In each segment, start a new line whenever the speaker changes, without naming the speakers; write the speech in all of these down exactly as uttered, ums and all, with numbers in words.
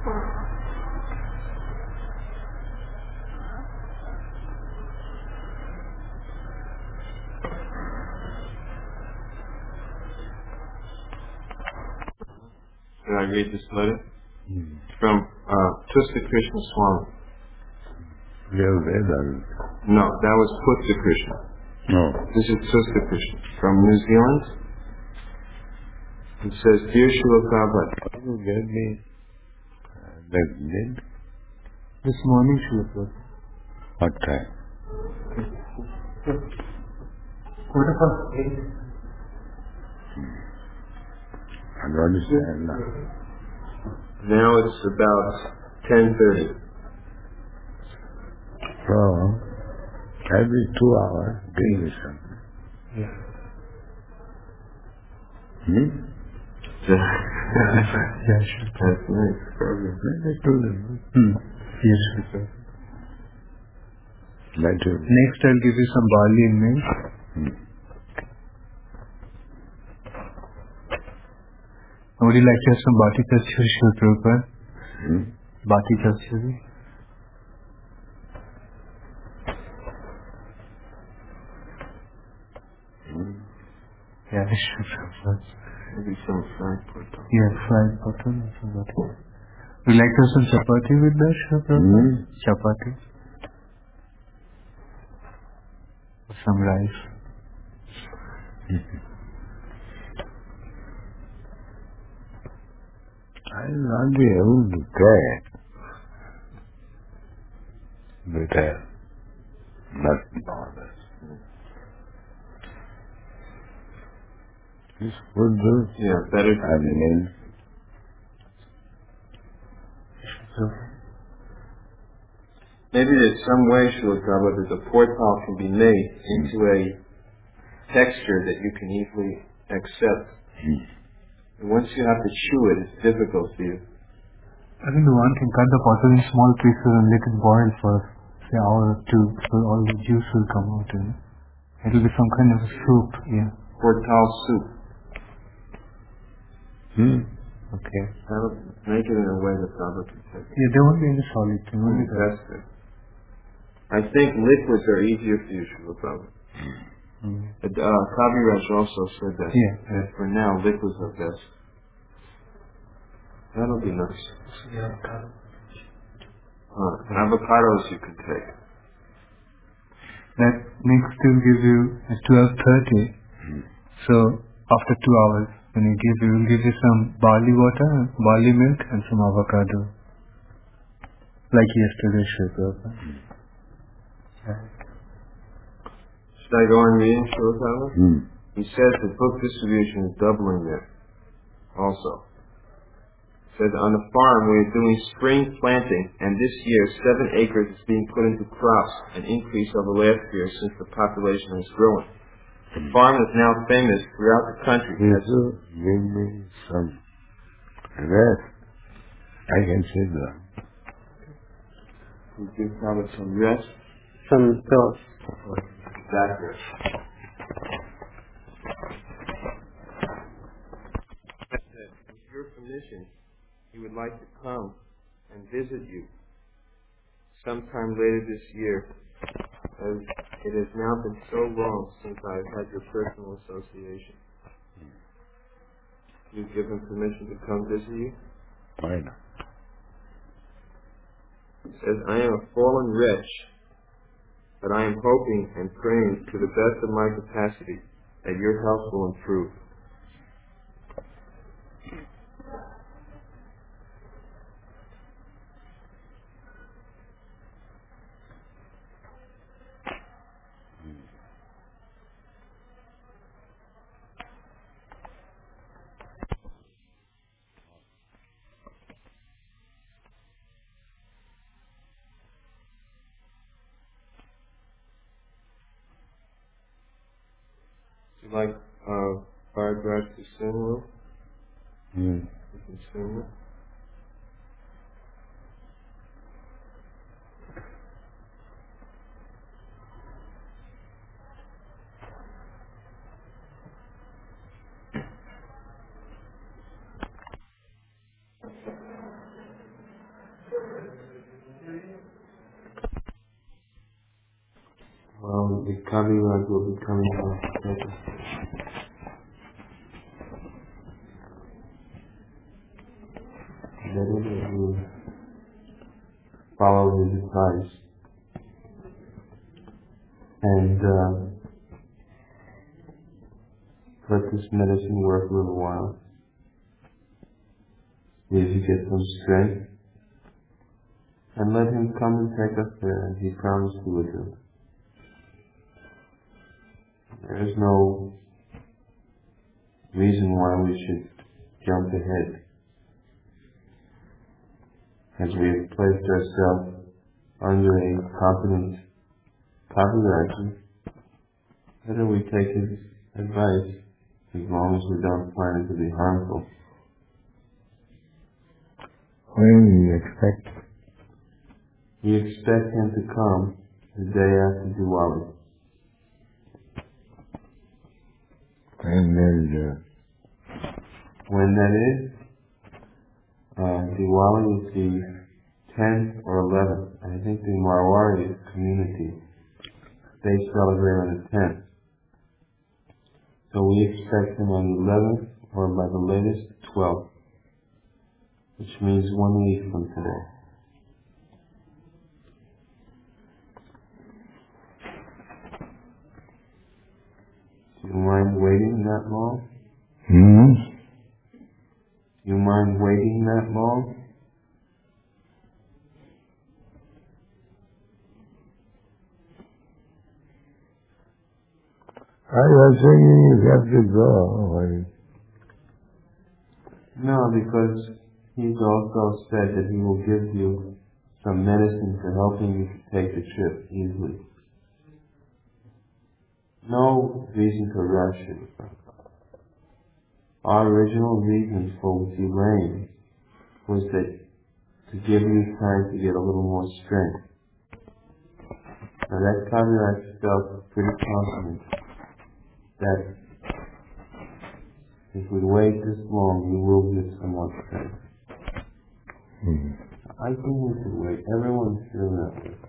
Should I read this letter? Mm. From uh, Tusta Krishna Swami.
You read that?
No, that was Putta Krishna.
No.
This is Tusta Krishna from New Zealand. It says, Dear Srila Prabhupada.
Can you get me uh, that did?
This morning, Srila Prabhupada.
What time?
Quarter past eight.
I don't understand that.
Now it's about ten thirty.
So, every two hours, give me something.
Yeah.
Hmm?
Yes, sure. That's nice.
Let me do them.
Hmm. Yes, sir.
Let you.
Next, I'll give you some barley and milk.
Hmm.
Would you like to have some bati kachuri, Srila Prabhupada?
Hmm?
Bati kachuri?
Hmm?
Yeah, Srila Prabhupada.
Maybe some fried potato.
Yeah, fried potato and some bati. Would you like to have some chapati with that, Srila Prabhupada?
Hmm?
Chapati. Some rice.
I'll not be able to pray with a nothing bothers. This would do.
Yeah, better
I mean,
maybe there's some way, Srila Prabhupada, that the portal can be made into a texture that you can easily accept.
hmm.
And once you have to chew it, it's difficult for you. I think the one can cut the potato in small pieces and let it boil for, say, an hour or two, so all the juice will come out in it. It'll be some kind of a soup, yeah. Portal soup.
Hmm?
Okay. That'll make it in a way that Prabhupada can take it. Yeah, there won't be any solid thing. Only mm, that's good. I think liquids are easier for you, Srila Prabhupada. Mm. But, uh, Kaviraj also said that, yeah, that yeah. For now, liquids are best. That'll be nice. Yeah, avocado. Uh, avocados you can take. That next will give you at twelve thirty. Mm. So, after two hours, when you give, we will give you some barley water, barley milk, and some avocado. Like yesterday, Srila Prabhupada. Mm. Right. Should I go on reading, Srila Prabhupada?
Hmm.
He says the book distribution is doubling there. Also. He says on the farm we are doing spring planting, and this year seven acres is being put into crops, an increase over last year since the population is growing. The hmm. farm is now famous throughout the country.
Yes, sir. Give me some rest. I can sit down.
You give Prabhupada some rest?
Some pills.
Exactly. With your permission, he would like to come and visit you sometime later this year, as it has now been so long since I have had your personal association. You've given permission to come visit you?
Why not?
It says, I am a fallen wretch, but I am hoping and praying to the best of my capacity that your health will improve. Would you like uh, Bhardwaj to sing a little?
Mm.
You can sing it.
the copyright will be coming out. Better that you follow his advice and uh, let this medicine work a little while. See if you get some strength, and let him come and take us there, as he promised he would do. There is no reason why we should jump ahead. As we have placed ourselves under a competent copywriter, better we take his advice as long as we don't find it to be harmful.
When do you expect?
We expect him to come the day after Diwali.
And then, uh,
When that is, uh, Diwali is the tenth or eleventh. I think the Marwari community, they celebrate on the tenth. So we expect him on the eleventh or by the latest twelfth, which means one week from today. Do you mind waiting that long?
hmm?
Do you mind waiting that long?
I was thinking you have to go. I,
No, because he's also said that he will give you some medicine for helping you to take the trip easily. No reason to rush it. Our original reason for delaying was that to give you time to get a little more strength. Now that copyright felt pretty confident that if we wait this long, you will get some more strength.
hmm.
I think we should wait. Everyone's feeling that way.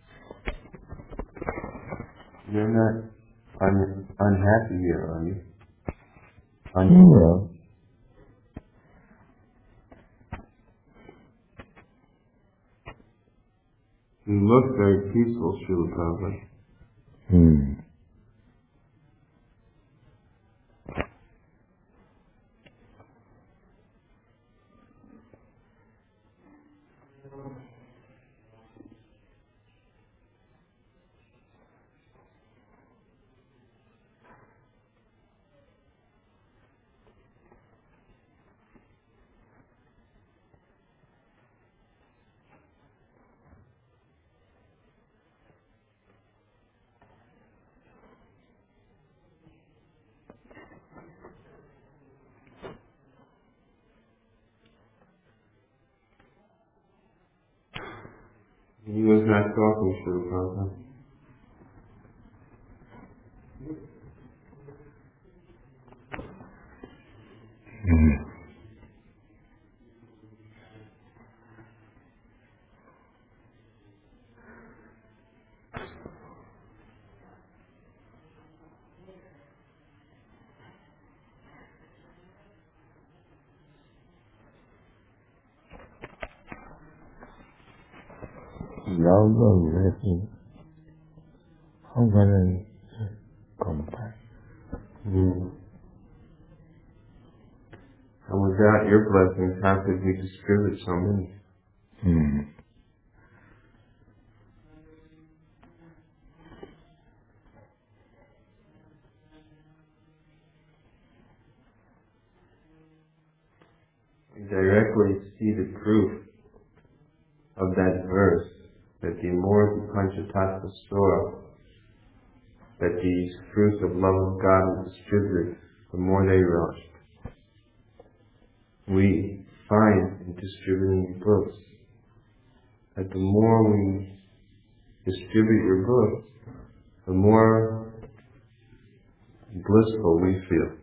You're not un- unhappy here, are you? Un-
Yeah.
You look very peaceful, Srila Prabhupada.
Hmm.
He was not talking, Srila Prabhupada.
Hmm. Y'all go listen. I'm gonna come back.
Mm. And without your blessings, how could we distribute so many?
Hmm.
We directly see the proof of that verse, that the more the Panchatattva store, that these fruits of love of God are distributed, the more they rush. We find in distributing books that the more we distribute your books, the more blissful we feel.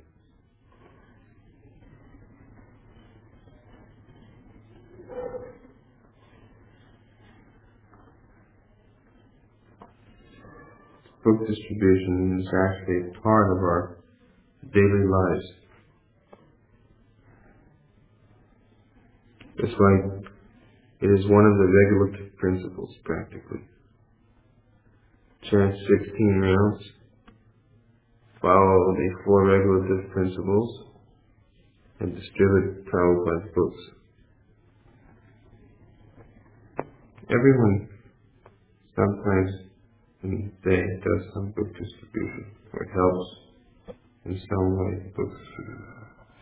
book distribution is actually part of our daily lives. It's like it is one of the regulative principles, practically. Chant sixteen rounds, follow the four regulative principles, and distribute Prabhupada's books. Everyone sometimes in the day does some book distribution, or helps in some way book distribution.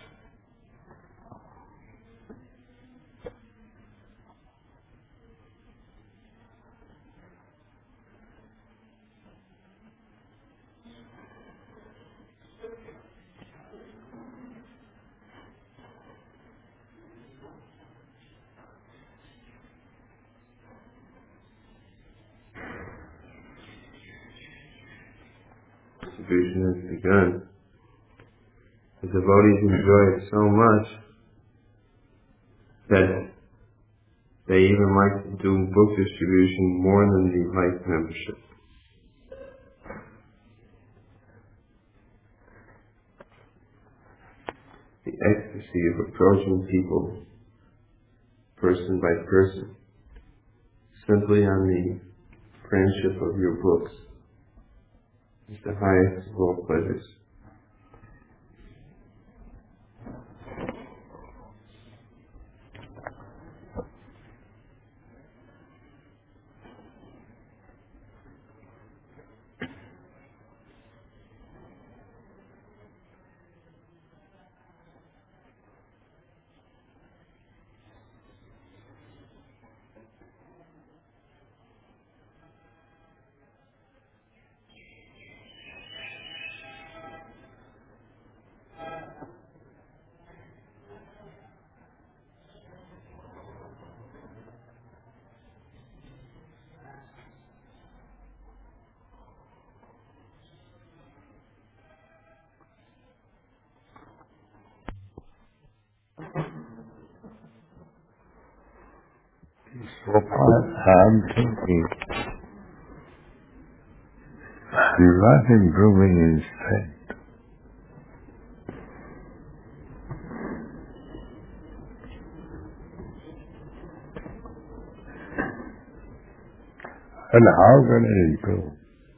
Distribution has begun. The devotees enjoy it so much that they even like to do book distribution more than the life membership. The ecstasy of approaching people, person by person, simply on the friendship of your books, is the highest of all pleasures.
So far, I'm thinking I'm not improving in strength. And how can I improve?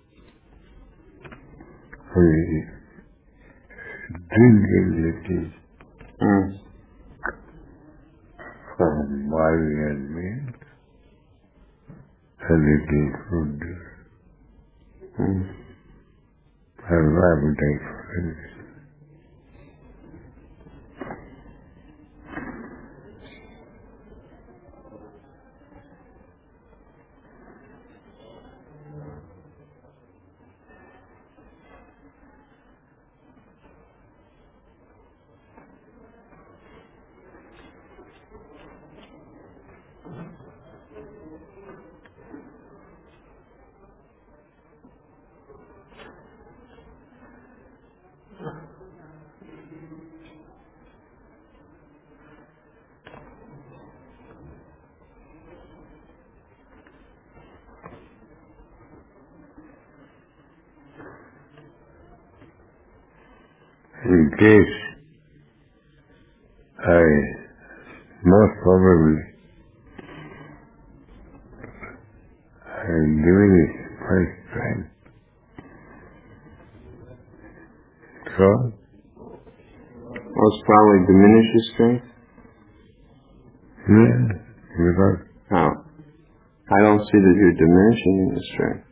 We drink little
Mm.
from barley and milk, a little food,
Mm.
and appetite for it. In case I, most probably, I am giving my strength. So,
Most probably diminish your strength?
yeah, because
How? I don't see that you're diminishing your strength.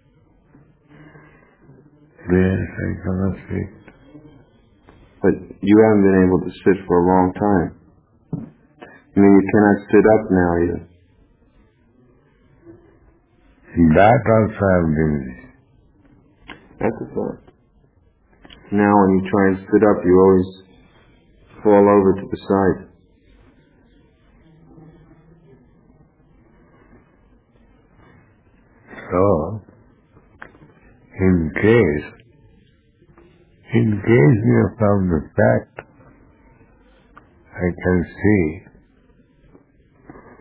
yes, I cannot speak.
But you haven't been able to sit for a long time. I mean, you cannot sit up now either.
That also I am diminished.
That's a fact. Now when you try and sit up, you always fall over to the side.
So, in case, in case you have found the fact, I can see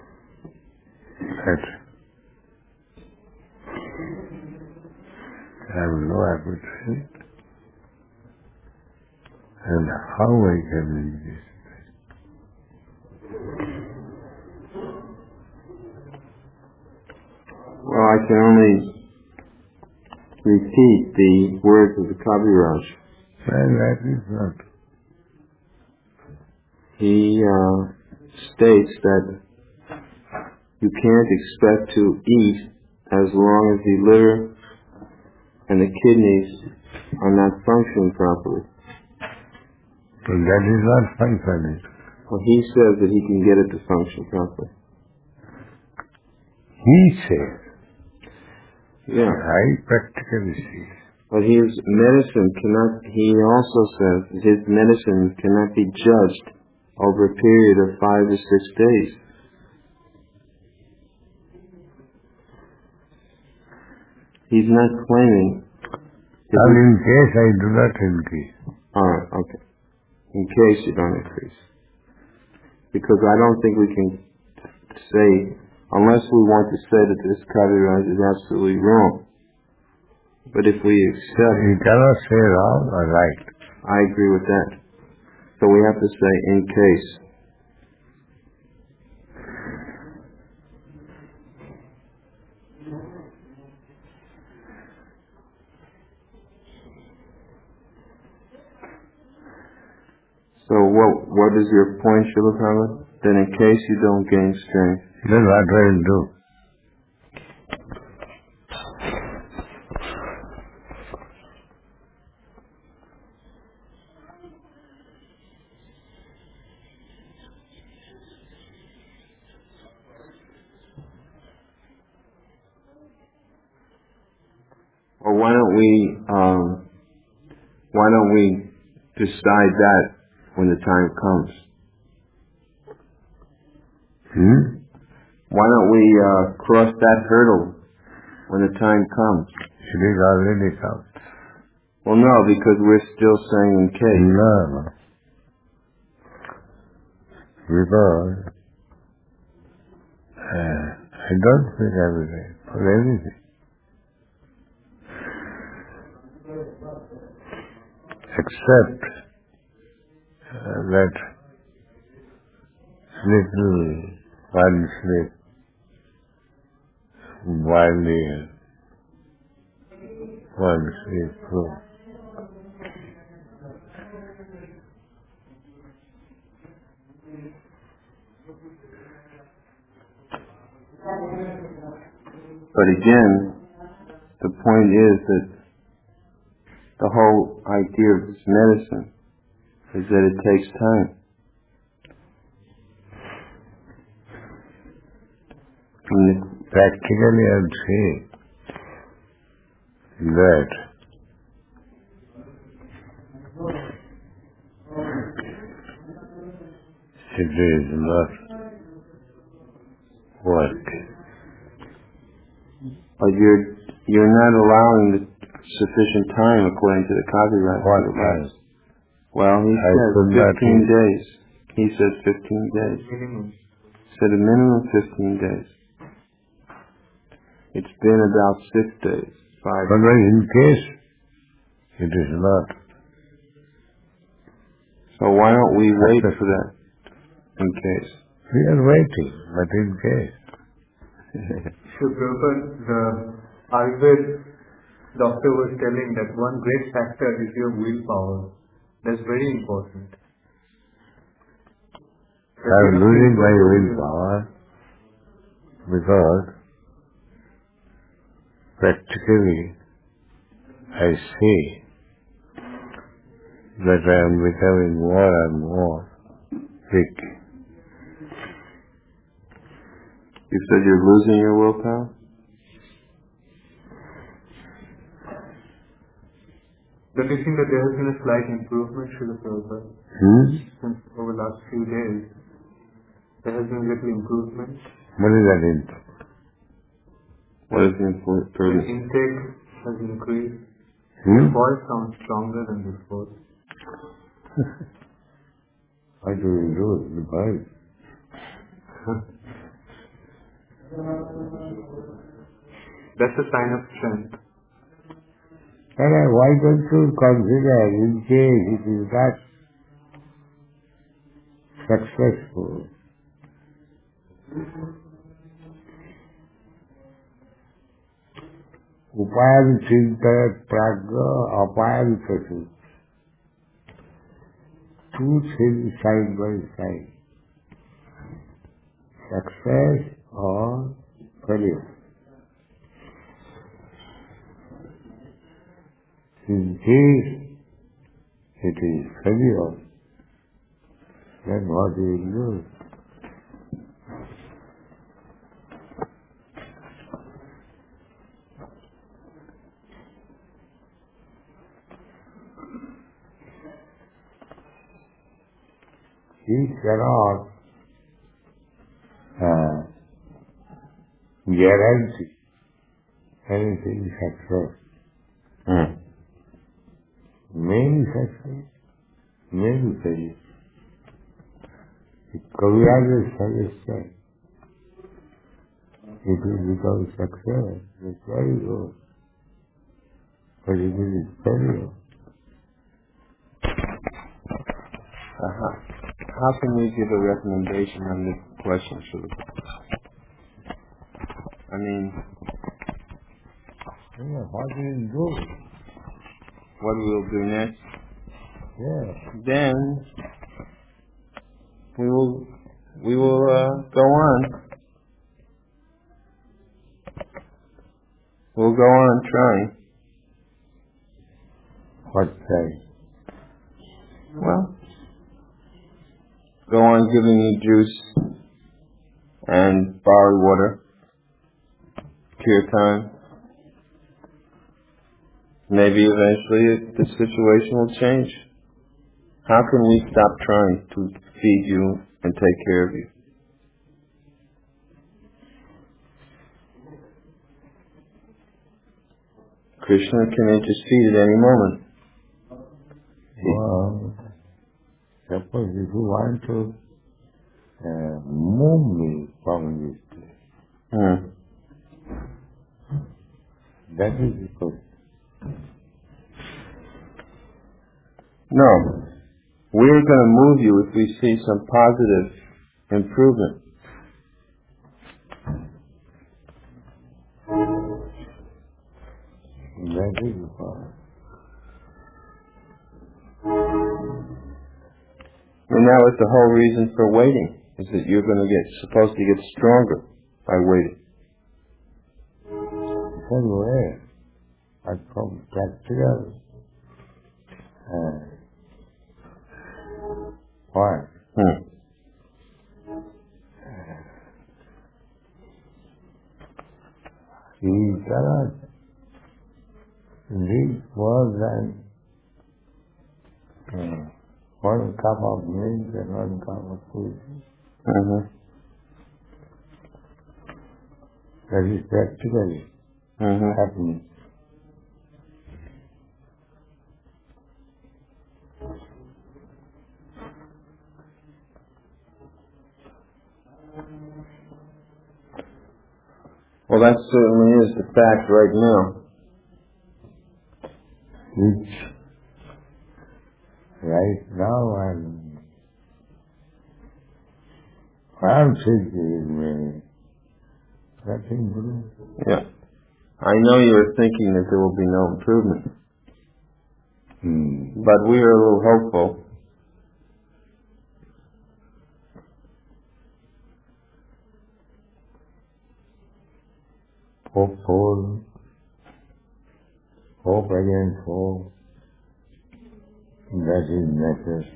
that have no appetite. And how I can exist?
Well, I can only repeat the words of the Kaviraj.
Well, that is not.
He uh, states that you can't expect to eat as long as the liver and the kidneys are not functioning properly.
So that is not functioning.
Well, he says that he can get it to function properly.
He says.
Yeah.
I practically see.
But his medicine cannot, he also says that his medicine cannot be judged over a period of five to six days. He's not claiming.
Now in case I do not increase.
Alright, okay. In case you don't increase. Because I don't think we can say, unless we want to say that this Kaviraj is absolutely wrong. But if we accept...
You cannot say wrong or right.
I agree with that. So we have to say in case. So what what is your point, Srila Prabhupada? Then in case you don't gain strength.
Then what will you do?
Or why don't we um, why don't we decide that when the time comes?
Hmm?
Why don't we uh, cross that hurdle when the time comes?
It is already come.
Well, no, because we're still saying in case.
No, no. Because uh, I don't feel everything for anything. Except uh, that little one sleep while the one sleep through.
But again, the point is that the whole idea of this medicine is that it takes time. And
Practically, I'm saying that it is not working.
But you're you're not allowing the sufficient time according to the copyright.
What time?
Well, he
I
said
could not
fifteen
eat.
days. He said fifteen days.
Minimum.
Said a minimum fifteen days. It's been about six days, five.
But in case it is not.
So why don't we wait for that? In case.
We are waiting, but in case.
So Prabhupada, the Ayurveda doctor was telling that one great factor is your willpower. That's very important.
I am losing my willpower because practically I see that I am becoming more and more weak.
You said you're losing your willpower?
Don't you think that there has been a slight improvement, Srila Prabhupada?
Hmm?
Since over the last few days, there has been a little improvement.
What is that input?
What is the
The
improvement?
intake has increased.
Hmm?
Your voice sounds stronger than before.
How do you do it? The body.
That's a sign of strength.
And why don't you consider in case it is not successful? Upayan Chinta Pragya, Apayan Prasut. Two things side by side. Success or failure. In case it is failure, then what do you do? He cannot uh, guarantee anything success.
Mm.
Many success, many failure. If Kaviraj is satisfied, it will become success. It's very good. But if it is failure,
Uh-huh. How can we give a recommendation on this question, Srila? I mean,
yeah, what do you do?
what we'll do next?
Yeah.
Then we will we will uh, go on. We'll go on trying.
What say?
Well, go on giving you juice and barley water, kirtan. Maybe eventually it, the situation will change. How can we stop trying to feed you and take care of you? Krishna can intercede at any moment.
Well, suppose if you want to uh, move me from this place,
Hmm.
that is the question.
No. We're going to move you if we see some positive improvement.
That is the problem.
And that was the whole reason for waiting, is that you're going to get, supposed to get stronger by waiting.
Anyway, I come practical. Uh, why?
Hmm.
You cannot live more than uh, one cup of milk and one cup of food.
Mm-hmm.
That is practically
Mm-hmm.
happening.
Well, that certainly is the fact right now.
Which right now I'm I'm thinking uh, nothing to do.
Yeah. I know you're thinking that there will be no improvement,
Hmm.
but we are a little hopeful.
Hopeful, hope against hope, that is necessary.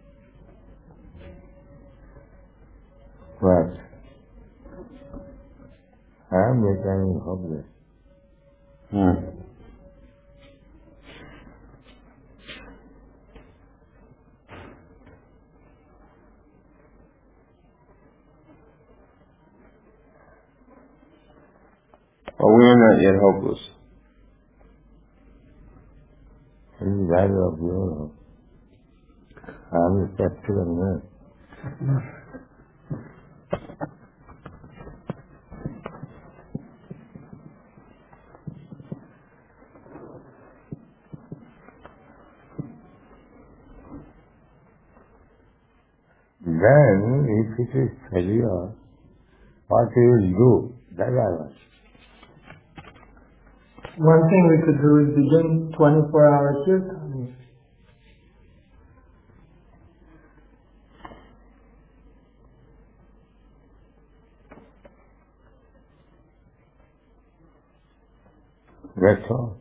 But I am becoming hopeless.
Hmm. Well, we are not yet hopeless.
This is value of your hope. I am a practical man. it is failure, what you will do? That I want.
One thing we could do is begin twenty-four hour kirtan.
That's all.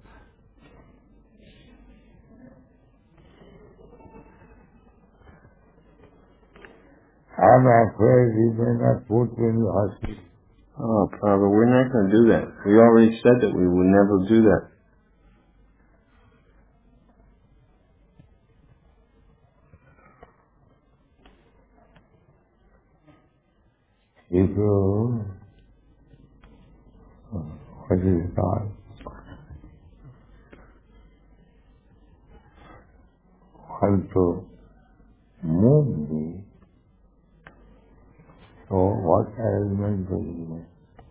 I'm afraid we may not put you in the hospital.
Oh, Prabhupada, we're not going to do that. We already said that we would never do that.
If you, what is it called? Want to move me, so what arrangement will you make?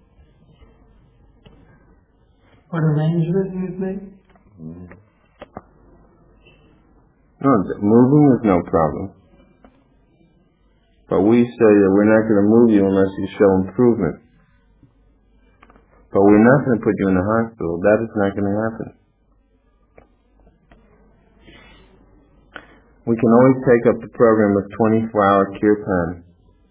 What arrangement you've made?
Mm.
No, th- moving is no problem. But we say that we're not going to move you unless you show improvement. But we're not going to put you in the hospital. That is not going to happen. We can always take up the program of twenty-four hour kirtan.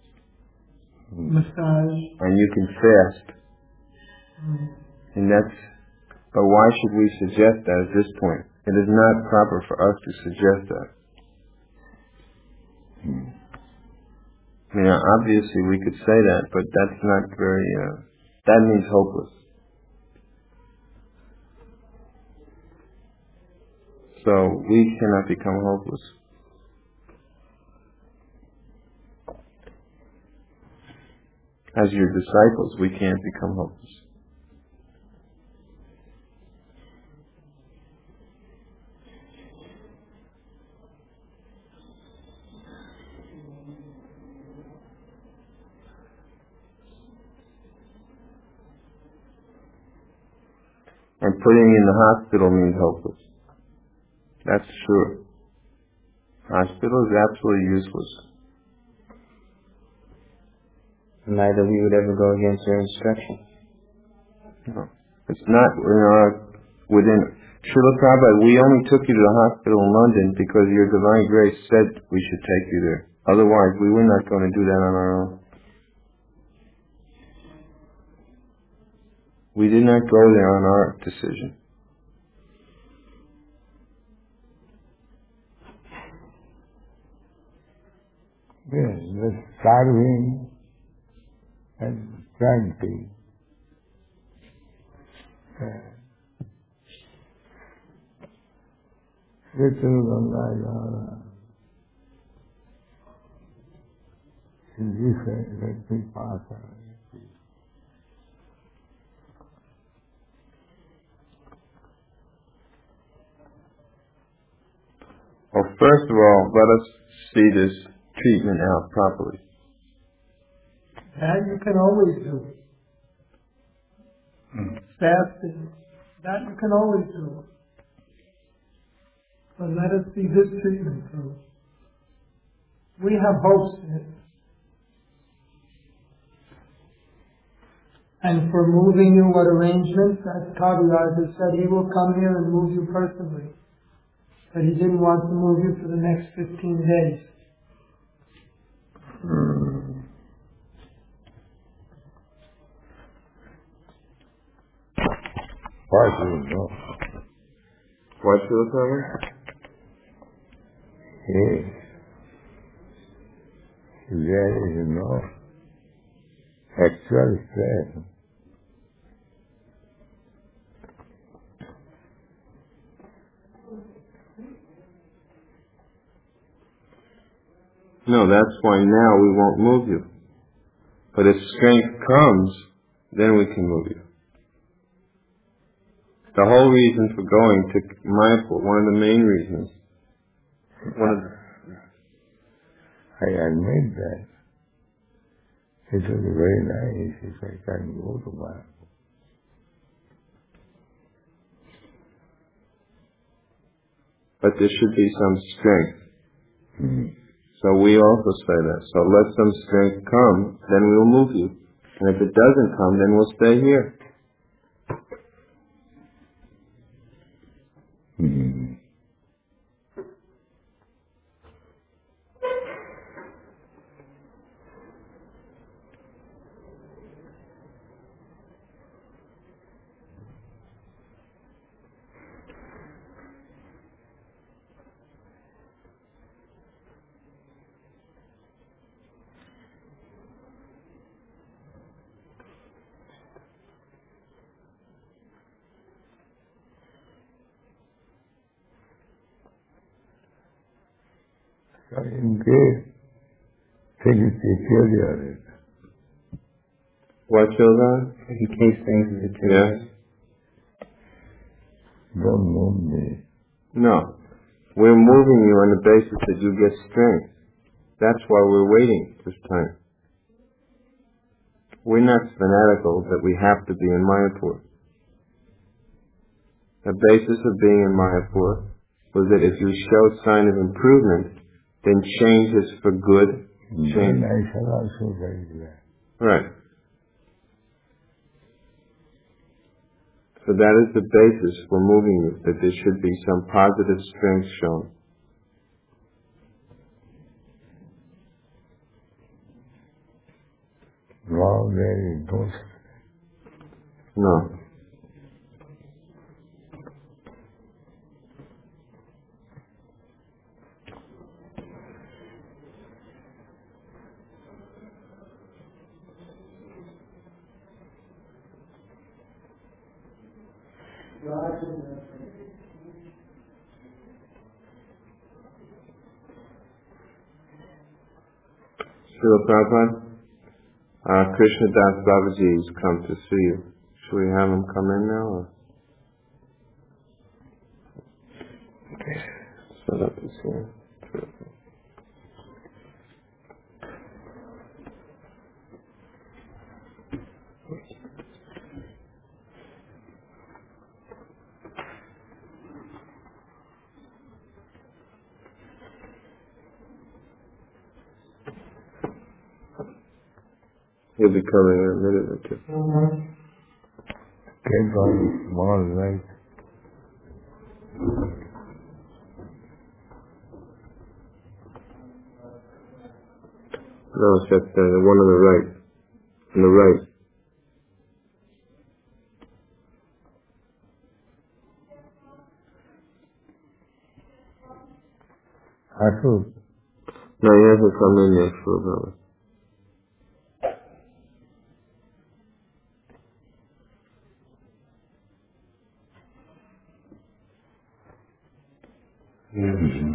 Massage.
And you can fast.
Mm.
And that's, but why should we suggest that at this point? It is not proper for us to suggest that.
Mm.
I mean, obviously we could say that, but that's not very, uh, that means hopeless. So we cannot become hopeless. As your disciples, we can't become hopeless. And putting you in the hospital means hopeless. That's true. Hospital is absolutely useless.
Neither we would ever go against your instruction.
No. It's not, you know, within, Srila Prabhupada, we only took you to the hospital in London because your divine grace said we should take you there. Otherwise, we were not going to do that on our own. We did not go there on our decision.
Yes, the starving and chanting. Little Ganga, let me pass away.
Well, first of all, let us see this treatment out properly.
That you can always do.
Mm.
Fasting. That you can always do. But let us see this treatment through. We have hopes in it. And for moving you, what arrangements? As Kaviraj has said, he will come here and move you personally. But he didn't want to move you for the next fifteen days.
Hmm.
What you know?
What, Srila Prabhupada?
Yes. There is no actual stress.
No, that's why now we won't move you. But if strength comes, then we can move you. The whole reason for going to Mayapur, one of the main reasons, one of the,
I admit that. It would be very nice if I can go to Mayapur.
but there should be some strength.
Mm.
So we also say that. So let some strength come, then we will move you. And if it doesn't come, then we'll stay here.
Mm. इनके फिर क्यों जा रहे थे?
What children?
In case things deteriorate.
Yes.
Don't move me.
No. We're moving you on the basis that you get strength. That's why we're waiting this time. We're not fanatical that we have to be in Mayapur. The basis of being in Mayapur was that if you show sign of improvement, then change is for good. Change. Right. So that is the basis for moving you, that there should be some positive strength shown. No. Srila Prabhupada, uh, Krishna Das Babaji has come to see you. Should we have him come in now? Or? Okay. Set up this here. He'll be coming in a minute or two.
Came on tomorrow night.
No, it's that uh, the one on the right. On the right.
Ashu.
No, he hasn't come in yet for a moment.
Mm-hmm.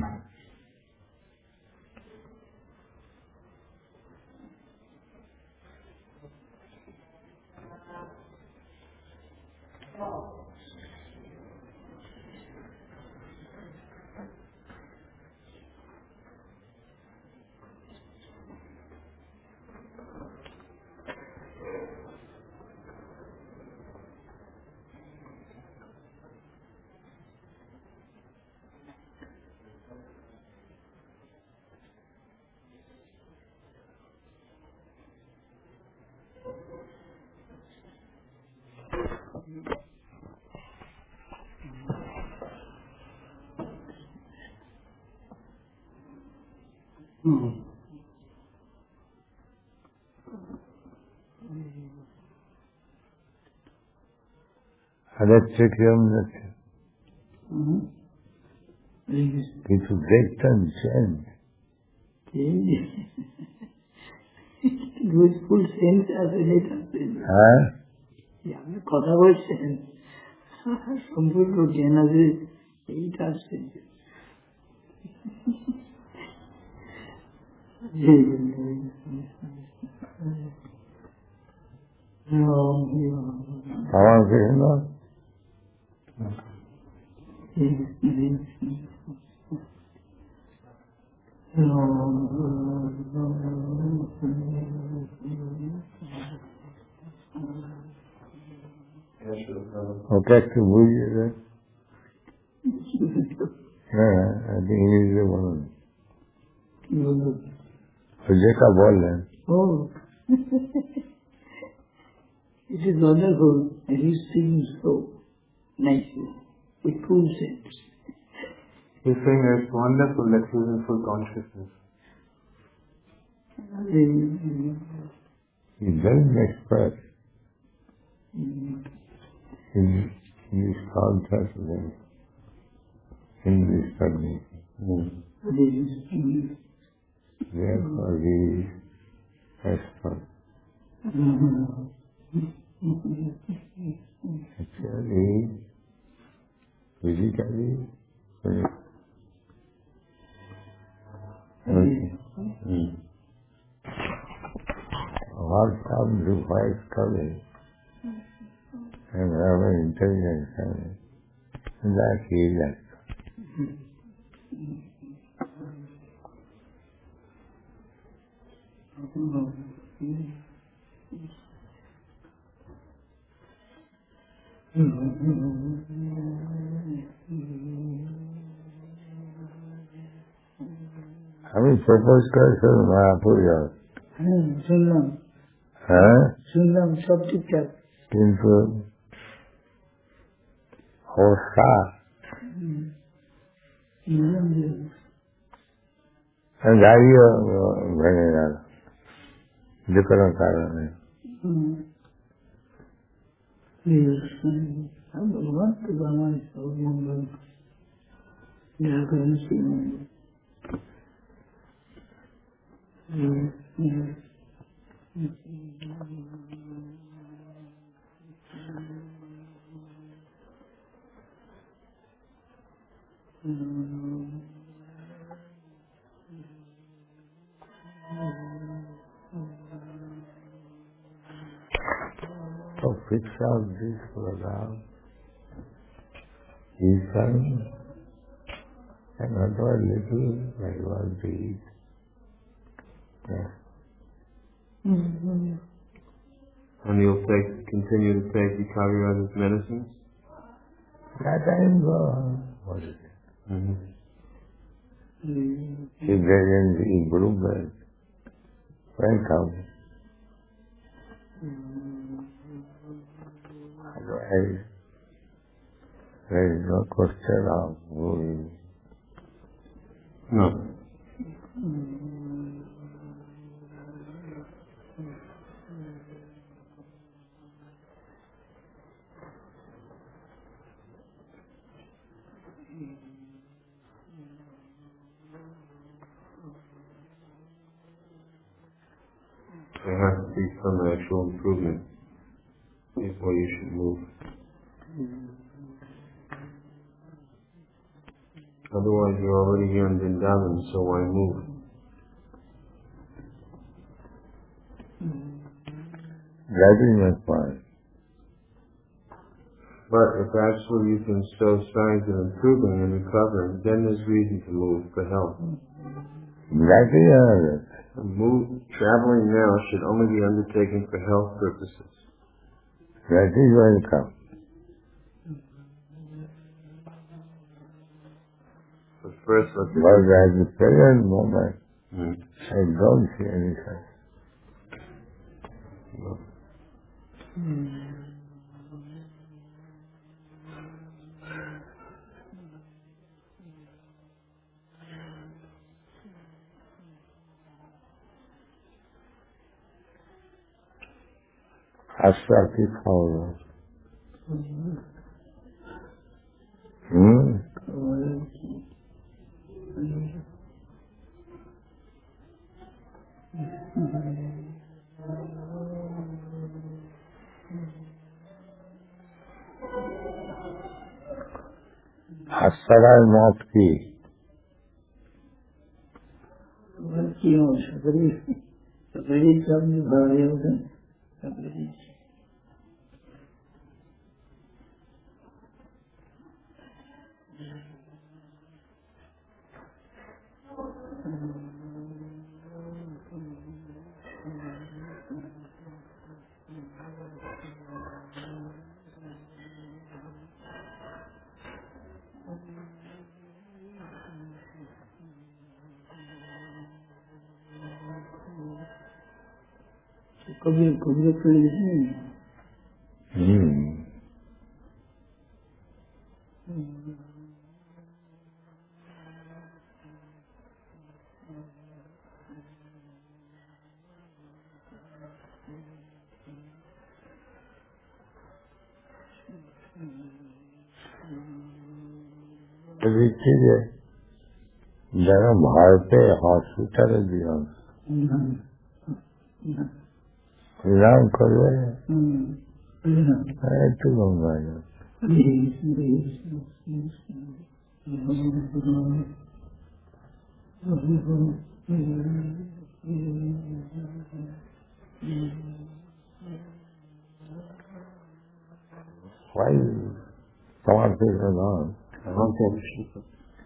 Hmm.
Electric unit.
Mm-hmm.
It will take time change.
Good full sense as a later sense.
Huh?
Yeah, কথা বলছেন সম্পূর্ণ জ্ঞান আছে এইটা আসছে
Power Krishna? Okay, to move you there. Yeah, I think he is the one. देखा बोल रहे हैं
Oh, it is wonderful and he sings so nicely with full sense.
He's saying that it's wonderful that he's in full consciousness.
He doesn't express in, in his consciousness, in this technique. Therefore he is expert. Actually, physically, okay. Mm. What comes to fight coming and have an intelligence coming, that he is expert. हमें propose कर sir Mahapur जाओ
सुनलाम
हाँ
सुनलाम सब ठीक ठाक
किंतु होता गाड़ियों बनेगा जिक्र कारण है
हम भगवान के हमारे सब मंगल जागरण से
तो fix out this program, listen, and another little like one to eat. Yeah.
And you'll take, continue to take Vikariyada's medicines?
That time go on. What is it?
Mm-hmm.
If there is improvement, welcome. Otherwise, there is no question of moving.
No. There has to be some actual improvement before you should move. Otherwise you're already here in Vrindavan, so why move?
That is my point.
But if actually you can show signs of improving and recovering, then there's reason to move for health.
That is another.
Move, traveling now should only be undertaken for health purposes.
That is welcome.
But first, let's
But at the present moment,
hmm.
I don't see any such.
No.
Asta की खाओ हम्म हस्तराय मौत की
क्यों शबरी शबरी सब निभाए होगा शबरी कभी कभी तो नहीं
हम्म देखिए जरा भारते हॉस्पिटल दिया नाम करो तू मंगाया Why conversation on?
Okay.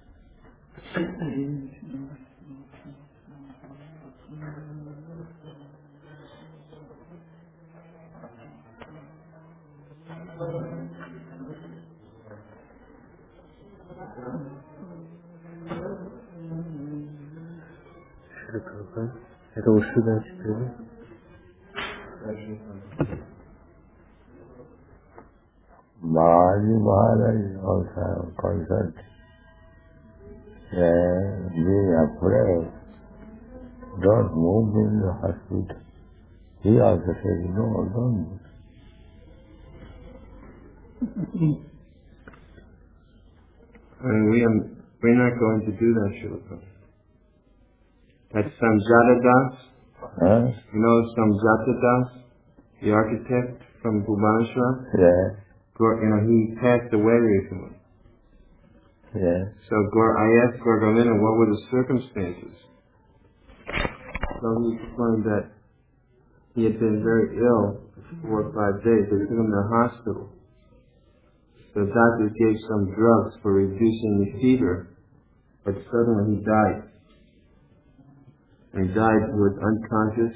Это уши дать.
Maharaj Maharaj also concerned. Yeah, be afraid. Don't move in the hospital. He also says, no, don't move.
I mean, we are, we're not going to do that, Srila Prabhupada. That Samjata Das,
Huh?
you know Samjata Das, the architect from Bhubaneswar?
Yeah,
Gaur- You know, he passed away recently.
yeah.
So Gaur, I asked Gaur Govinda what were the circumstances. So he explained that he had been very ill for four or five days. They took him to the hospital. The doctors gave some drugs for reducing the fever, but suddenly he died. And he died, he was unconscious.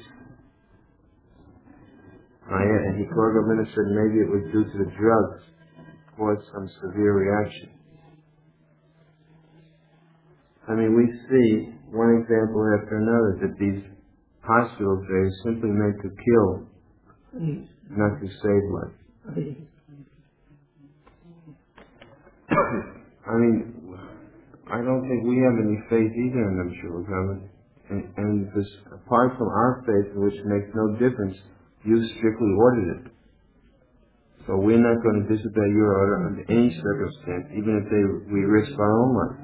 I, and he called him in and said maybe it was due to the drugs, caused some severe reaction. I mean, we see one example after another that these hospitals, they're simply meant to kill, not to save life. I mean, I don't think we have any faith either in them, Srila Prabhupada. And, and this, apart from our faith, which makes no difference, you strictly ordered it. So we're not going to disobey your order under any circumstance, even if they, we risk our own life.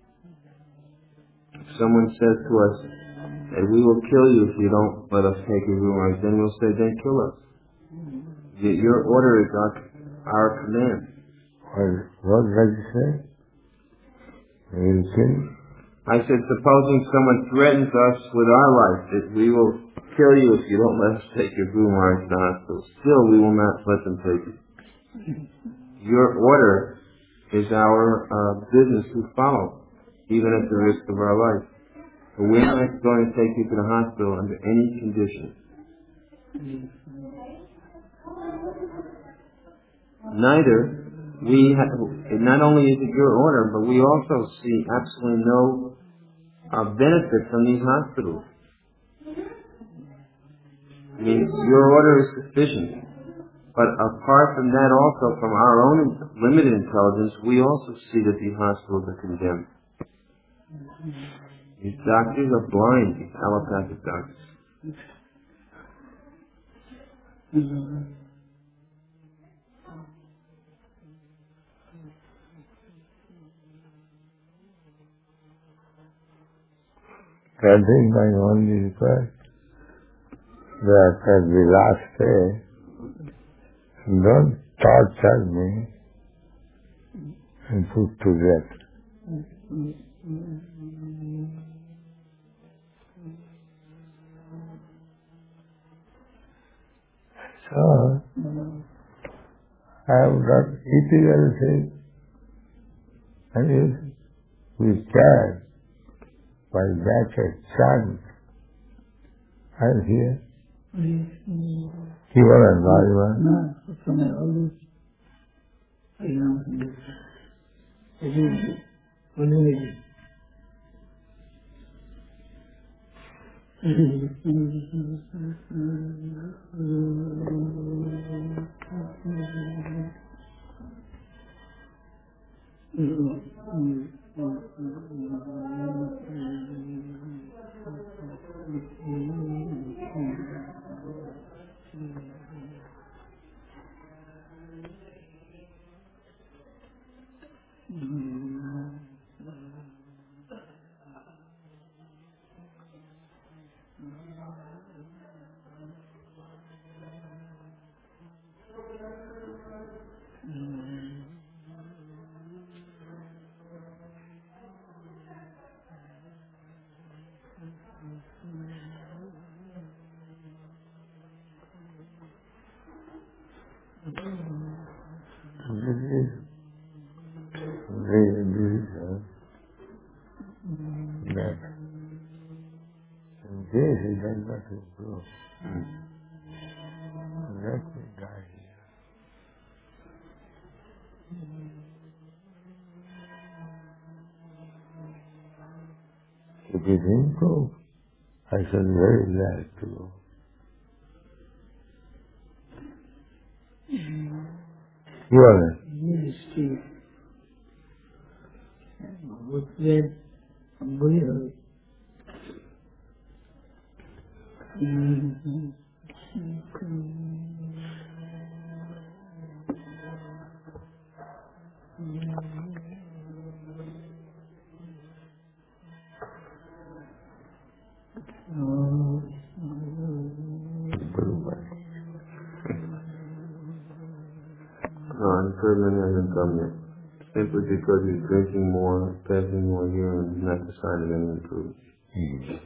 If someone says to us that we will kill you if you don't let us take your room rights, then we'll say, then kill us. Y- Your order is our, our command.
What, what did you say? Will kill?
I said, supposing someone threatens us with our life, that we will kill you if you don't let us take your room rights to the hospital. Still, we will not let them take you. Your order is our uh, business to follow, even at the risk of our life. But we're not going to take you to the hospital under any condition. Neither, we have, not only is it your order, but we also see absolutely no uh, benefit from these hospitals. I mean, your order is sufficient. But apart from that also, from our own limited intelligence, we also see that these hospitals are condemned. These doctors are blind, these allopathic doctors.
I think my only request that at the last day, don't torture me and put to death. So, I have got eating everything, and if we can, by natural chance, I'm here. Keep on advising.
No, from my always, I know, it is always. It is
This is very beautiful. That in case he does not improve, let me die here. If it improves, I shall be very glad to go. You are
Ministry. With that, will.
No, I'm sure many hasn't come yet. Simply because he's drinking more, passing more urine is not the sign of any improvement.
Mm.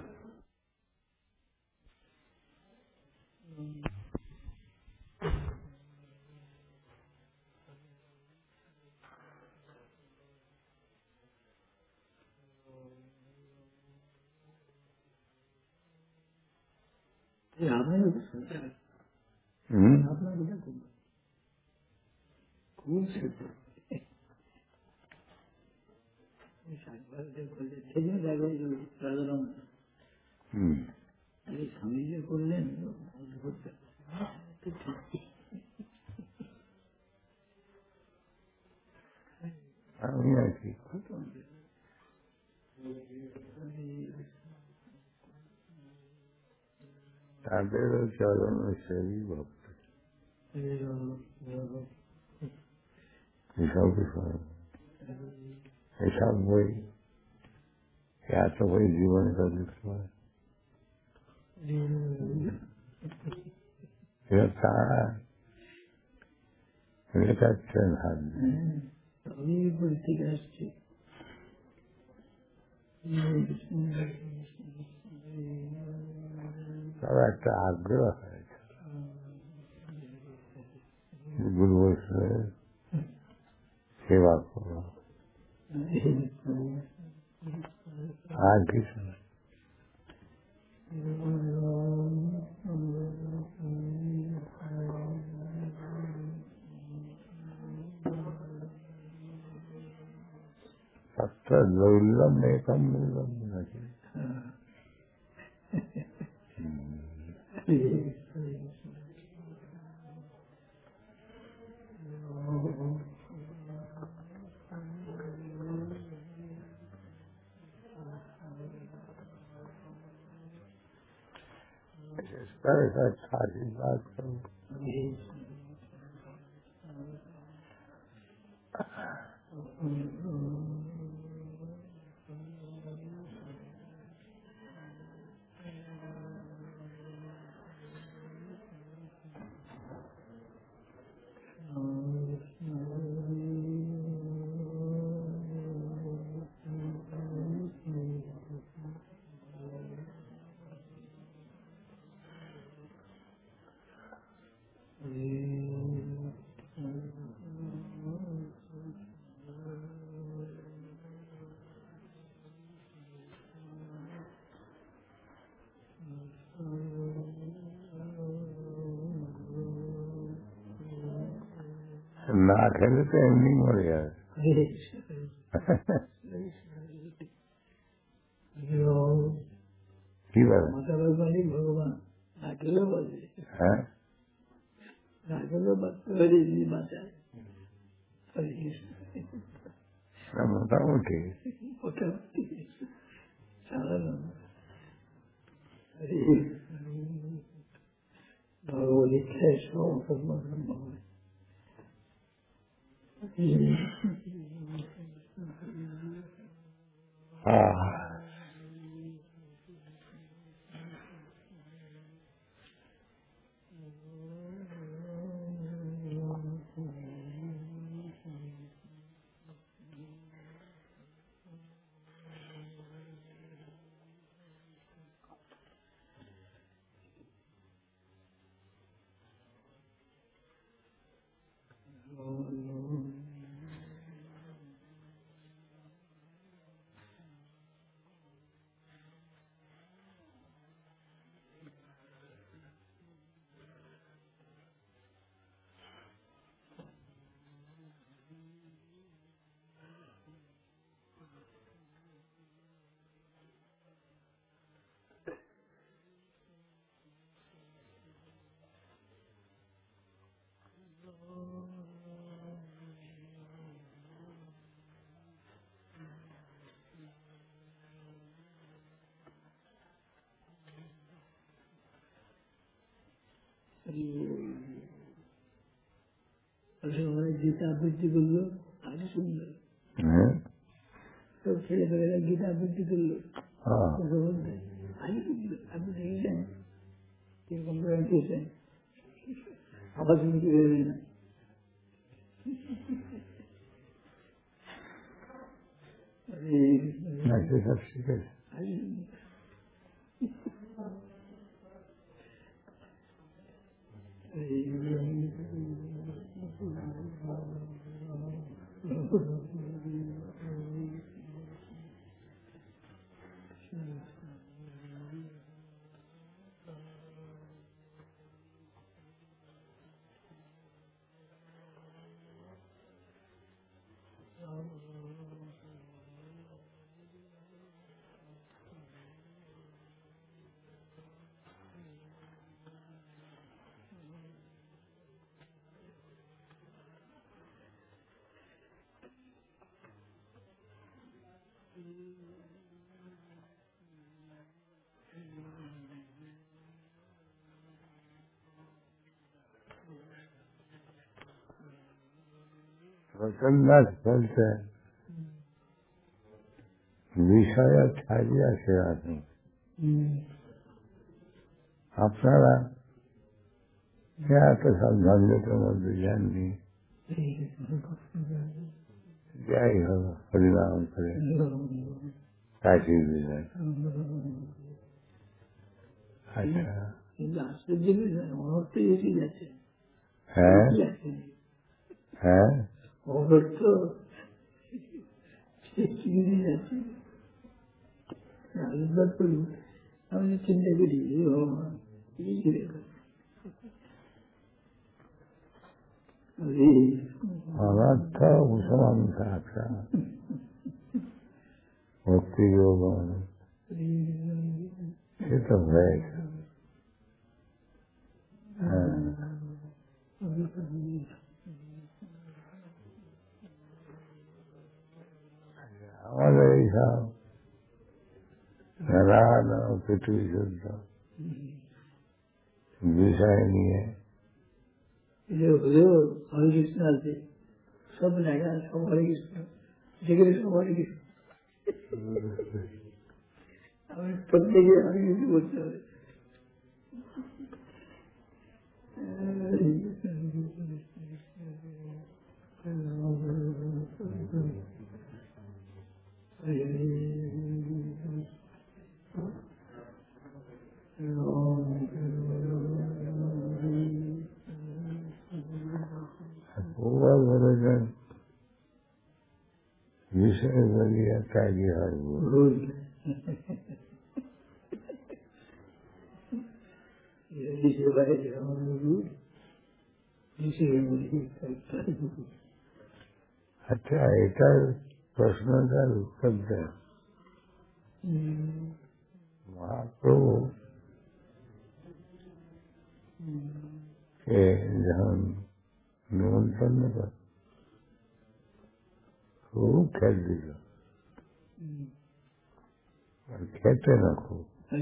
Hmm? Hmm.
Swamiji করলেন
আমি আছি তাদেরও চরণ সেই ভক্ত এসব এসব বই এত বই জীবনে লিখতে পারে এরা তারা লেখাচ্ছেন হাত
আমি বই থেকে আসছি
তারা একটা আগ্রহ হয়েছে গুরু বৈষ্ণবের সেবা করো আর কিছু না सत्य लौल्यम एकम मूलम नहीं ऐसा सारी बात करो ना खेले तो एमनी मर गया की बात
भगवान अकेले बोले
है
अकेले बड़ी बात है
मोटामोटी
भगवती कैसे भगवान
हाँ
গীতা আবৃত্তি করলো, আরো সুন্দর। সব ছেলেপেলেরা গীতা আবৃত্তি করলো, আরো সুন্দর। আপনি দেখেছেন কিরকম করেছেন? আবার শুনতে পারবেন না।
সব শিখেছে। প্রসন্নাথ বলতে বিষয় ছাড়িয়া সেরা নেই। আপনারা এত সব ঝঞ্ঝটের মধ্যে যাননি, যাই হোক হরিনাম করে কাটিয়ে দিলেন। আচ্ছা, হ্যাঁ হ্যাঁ
অর্থ আমি চিন্তা করি
অনর্থ মুসলমান থাকা ভক্তি সে তো হয়েছে। হ্যাঁ, আমাদের এইসব নানান পৃথিবী শুদ্ধ বিষয় নিয়ে
হরে কৃষ্ণ আছে, সব জায়গা সব হরে কৃষ্ণ, যেখানে সব হরে কৃষ্ণ। আমি প্রত্যেকে হরে কৃষ্ণ বলতে হবে।
বলেছেন বিষয় বলিয়া কাজে হয় ভুল। আচ্ছা, এটার প্রশ্নটার উত্তর দেন। মহাপ্রভু কে যখন নিমন্ত্রণ কর খুব খেল দিল, খেতে না খুব।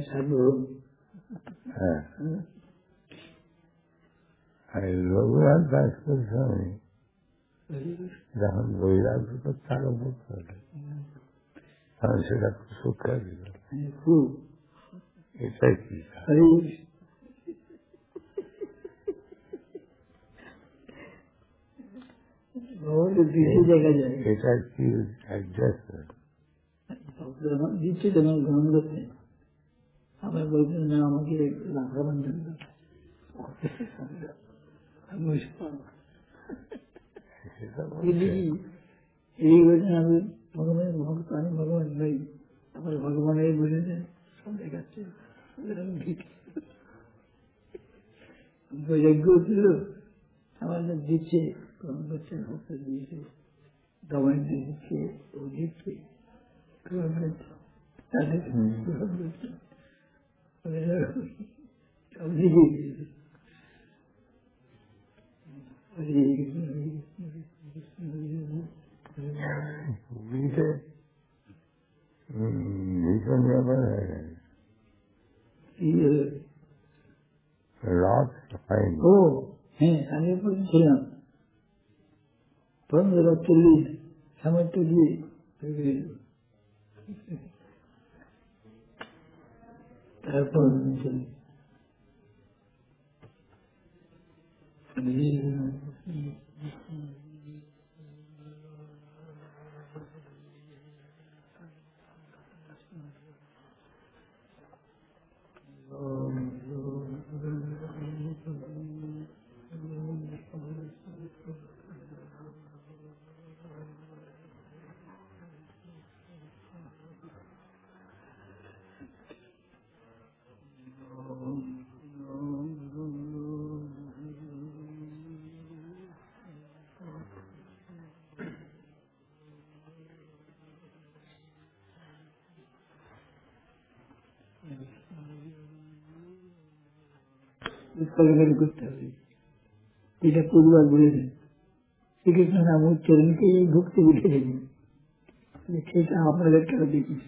হ্যাঁ, রঘুনাথ দাস গোস্বামী যখন বৈরাগ্য করতে আরম্ভ করে তখন সেটা খুব সুখা দিল। এটা কি
দেখা যায়,
এটা কি অ্যাডজাস্ট
দিচ্ছে তোমার গ্রহণ করতে। আবার বলছেন না আমাকে রাখা বান্ধব এই বলছেন আমি ভগবানের ভক্ত, আমি ভগবান নই। আবার ভগবানের বলেছেন সব দেখাচ্ছে বৈরাগ্য ছিল, আমাদের দিচ্ছে গ্রহণ করছে, ভক্ত দিয়েছে, দমাই দিচ্ছে, ও দিচ্ছে গ্রহণ করছে, তাদের গ্রহণ করছে, সব দিকে দিয়েছে।
ভীষণ ব্যাপার হয়ে গেছে। রথ Fine.
ও হ্যাঁ আমি ওখানে ছিলাম পনেরো চল্লিশ সামর্থ্য দিয়ে তারপর চলি উৎপাদন করতে হবে এটা পরিবার বলেছেন শ্রীকৃষ্ণ নাম উচ্চারণকে এই ভক্তি উঠে দেবেন সেটা আপনাদের কারো দেখি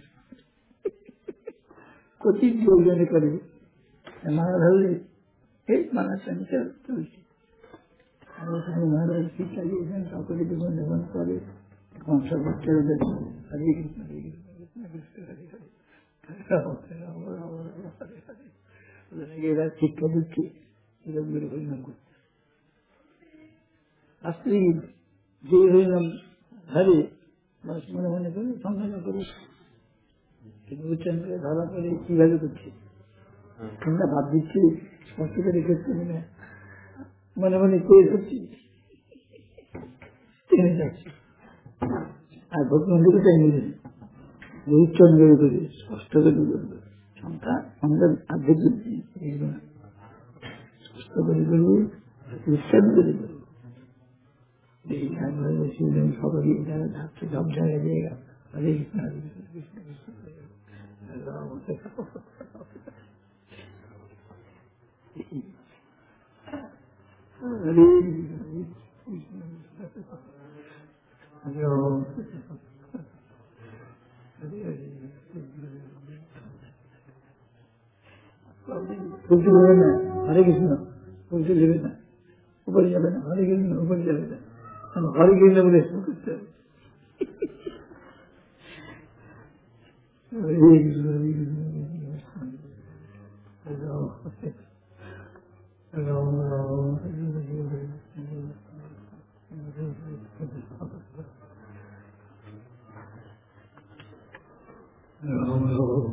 কঠিন যোগদানে করে মারা ধরলে এই মানা সংসার চলছে আর ওখানে মহারাজ শিক্ষা দিয়েছেন সকলে জীবন যাপন করে কংস উচ্চারণ হরে কৃষ্ণ হরে কৃষ্ণ কৃষ্ণ কৃষ্ণ হরে হরে রাম রাম রাম হরে হরে এরা শিক্ষা দিচ্ছে এরকম করে হরিনাম করছে আসলে যে হরিনাম ধরে মানুষ মনে মনে করে সংখ্যা করে কিন্তু উচ্চারণ করে ধরা করে কিভাবে করছে তোমরা ভাব দিচ্ছি স্পষ্ট করে করছে না মনে মনে করে করছি টেনে যাচ্ছে আর ভক্তবন্ধুকে তাই মিলে উচ্চারণ করে করে স্পষ্ট করে সংখ্যা সংখ্যার আর্ধেক স্পষ্ট করে করবো উচ্চারণ করে করবো সকলে যারা থাকছে সব জায়গায় জায়গা হরে কৃষ্ণ হরে কৃষ্ণ কৃষ্ণ কৃষ্ণ হরে বলতে দেবে না হরে কৃষ্ণ বলতে দেবে না উপরে যাবে না হরে কৃষ্ণ উপরে যাবে না হরে কৃষ্ণ বলে করতে হবে হরে কৃষ্ণ হরে কৃষ্ণ রাম রাম রাম রাম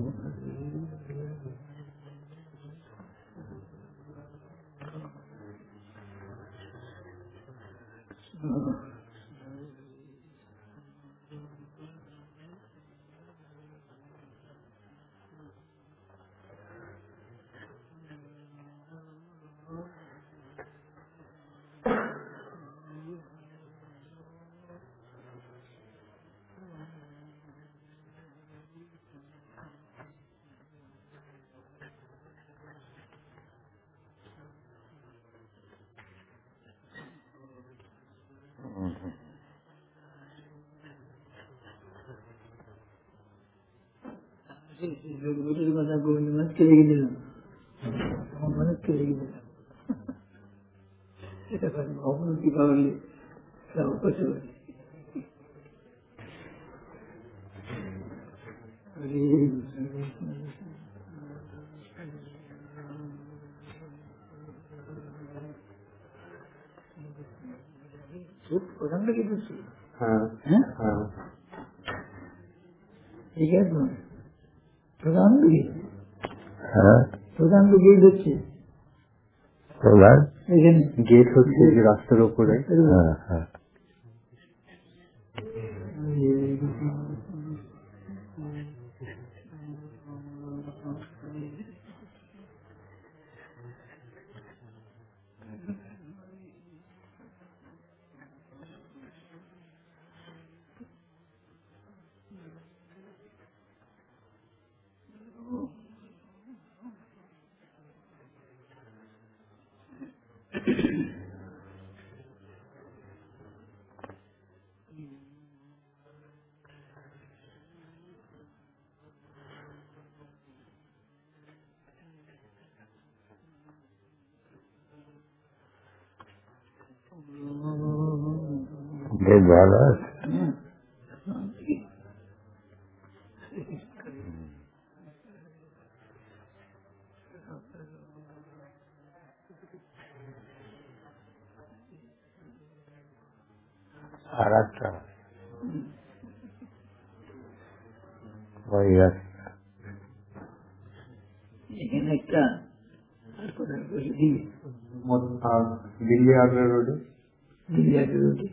লোকের কথা গোবিন্দ মানুষকে রেখে দিলাম আমার মানুষকে রেখে দিলাম এটা অবনতি পাওয়ালে করতে পারি প্রধান থেকে দিচ্ছি হ্যাঁ ঠিক আছে প্রধান দিকে প্রধান দিকে হচ্ছে এখানে
গেট হচ্ছে যে রাস্তার উপরে
বেশ ভালো আছে। আর একটা ওই
এখানে একটা আর কোথায় বসে দিকে
দিল্লি আগ্রা রোডে
দিল্লি আগে রোডে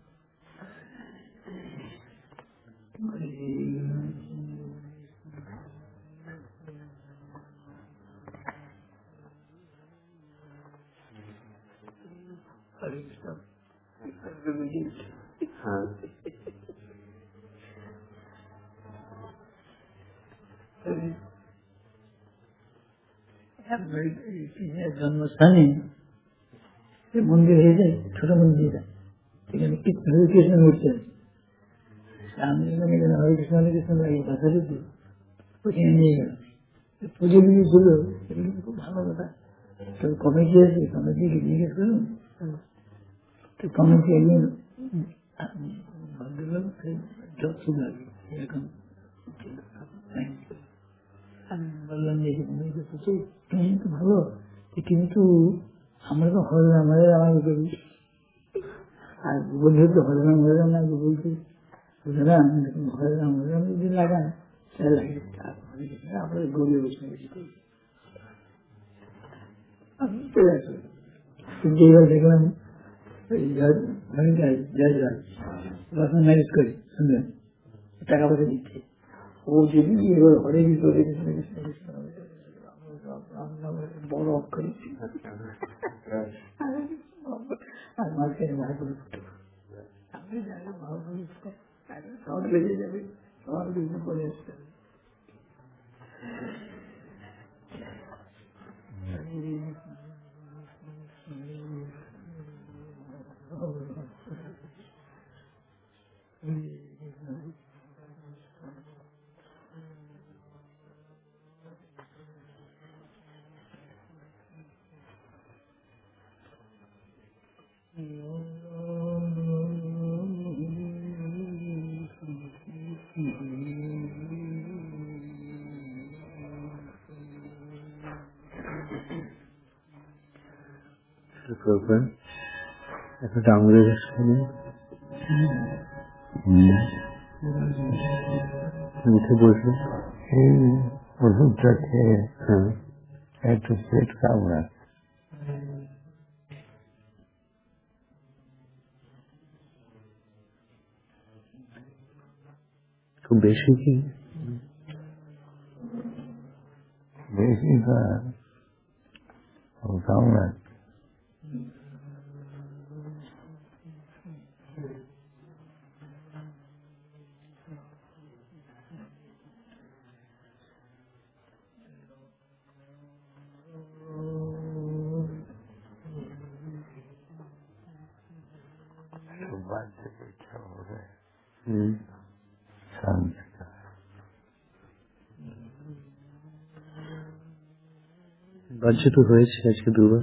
জন্মস্থানে মন্দির হয়ে যায়, ছোট মন্দির, সেখানে হরে কৃষ্ণ মূর্তি আছে। আমি এখানে হরে কৃষ্ণ হরে কৃষ্ণ লাগে কথা দিতে ওখানে নিয়ে গেল। পুজো দিদি ছিল, এগুলো খুব ভালো কথা। তো কমিটি আছে, কমিটিকে জিজ্ঞেস করুন। তো কমিটি একজন ভদ্রলোক জব ছিল আগে, এরকম আমি বললাম যে তুমি তো ভালো, কিন্তু আমরা তো হরে রাম হরে রাম আগে করি, আর বন্ধু তো হরে রাম হরে রাম আগে বলছি, সুতরাং হরে রাম হরে রাম যদি লাগান তাহলে লাগে আমরা গরিব বসে বেশি করি। কিন্তু এবার দেখলাম ম্যারেজ করে শুনলেন টাকা পয়সা দিচ্ছে, ও যদি এবার হরে কৃষ্ণ হরে কৃষ্ণ কৃষ্ণ কৃষ্ণ বড় অক্ষরে আর মাঝখানে মহাপুরুষ আপনি জানেন মহাপুরুষ সব বেড়ে যাবে, সব কিছু করে আসতে হবে।
একটা ডাঙরের শুনে উঠে বসে
এই ওষুধটা খেয়ে
হ্যাঁ
একটু পেট কামড়া,
খুব বেশি কি
বেশি কামড়া বাড়তে ইচ্ছা হবে।
হম বাহ্য তো হয়েছে আজকে দুবার।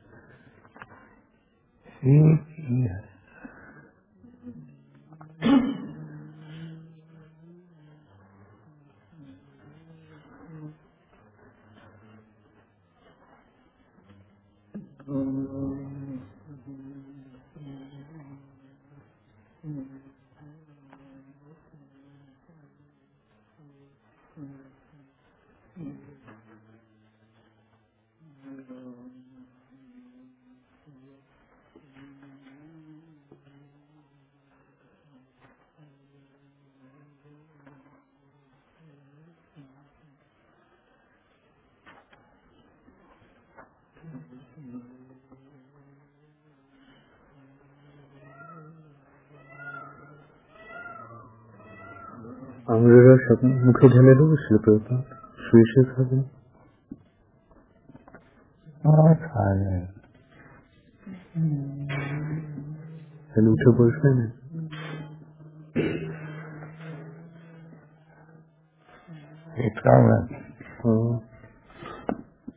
আঙুরের রস আপনার মুখে ঢেলে দেবো, শুয়ে শুয়ে শুয়ে খাবেন। তাহলে উঠে বসবেন।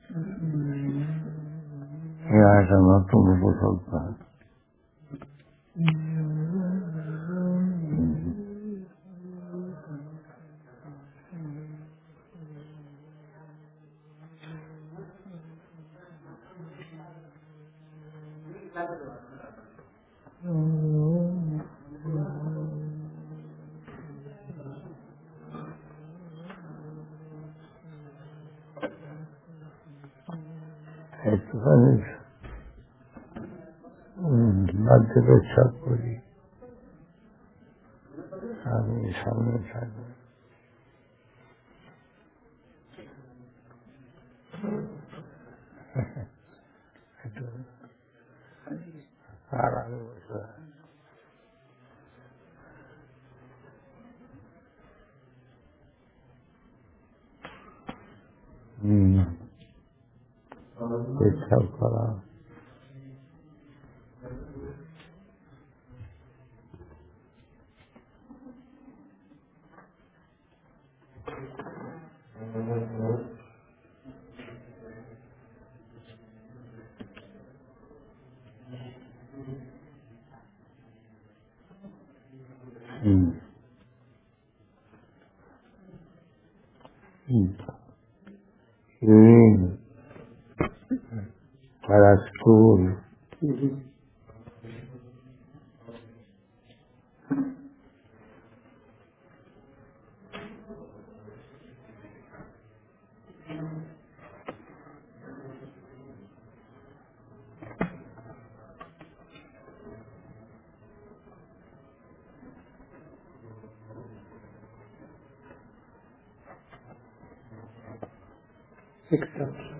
নতুন উপসর্গ one is Madhya Chakuri, Swami Swami Chakuri. Hmm. Chakra. Hmm. Hmm. Hearing para school. Mm-hmm.
Accept.